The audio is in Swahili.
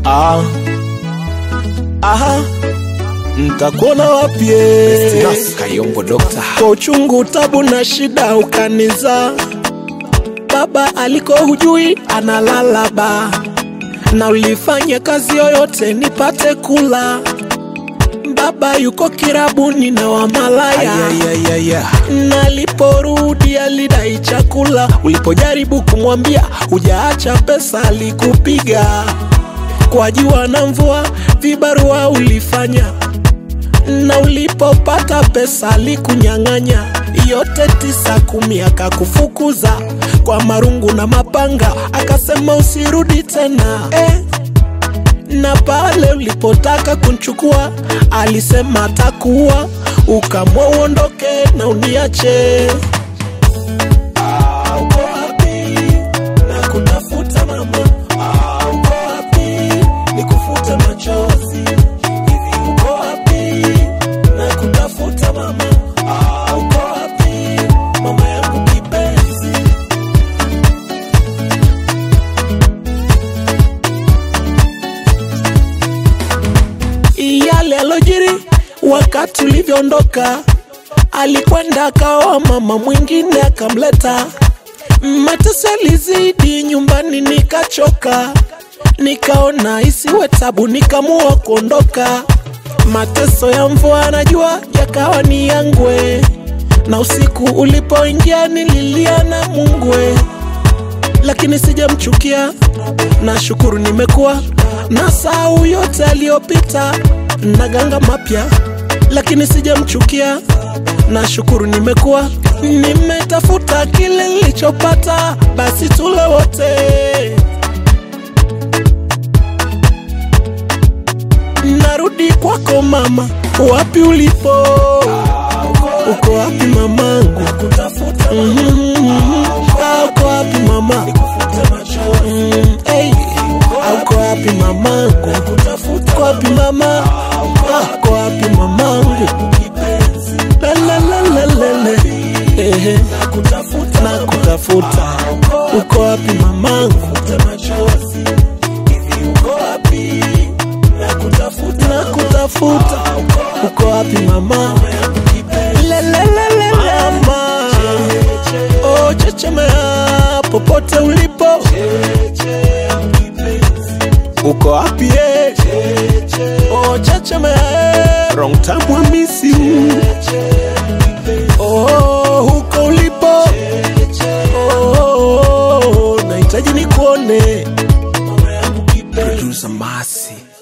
Nitakuona wapi Kayombo Doctor. kwa uchungu, tabu na shida ukaniza. Baba aliko hujui analala ba, na ulifanya kazi yoyote nipate kula. Baba yuko kirabuni na wamalaya. Naliporudi alidai chakula. Ulipojaribu kumwambia hujaacha pesa alikupiga. Kwa jua na mvua vibarua ulifanya, na ulipopata pesa alikunyang'anya. Yote 9 10 akakufukuza kwa marungu na mapanga, akasema usirudi tena. Na pale ulipotaka kunchukua alisema atakuwa, ukamwa uondoke na uniache. Uko wapi? Na kutafuta mama. Uko wapi? Nikufute machozi. Hivi uko wapi? Na kutafuta mama. Uko wapi? Mama yangu kipenzi. Yale alojiri wakati ulivyoondoka, alikwenda akaoa mama mwingine akamleta. Mateso yalizidi nyumbani nikachoka, nikaona isiwe tabu nikamua kuondoka. Mateso ya mvua na jua yakawa ni yangwe, na usiku ulipoingia nililia na Mungwe. Lakini sijamchukia, na shukuru nimekuwa na sahau yote aliyopita, na ganga mapya. Lakini sijamchukia, na shukuru nimekuwa nimetafuta kile nilichopata. Basi tule wote. Narudi kwako mama, wapi ulipo? Uko wapi mamangu? Uko wapi mama? Uko wapi mamangu? Uko wapi mama? Uko wapi mamangu? La la la la la. Nakutafuta. Uko wapi mamangu? Nakutafuta. Uko wapi mama? La la la la mama. Oh chechemea popote ulipo. Uko wapi oh chechemea, wrong time I miss you. Oh huko ulipo. Oh nahitaji nikuone. Producer Mercy.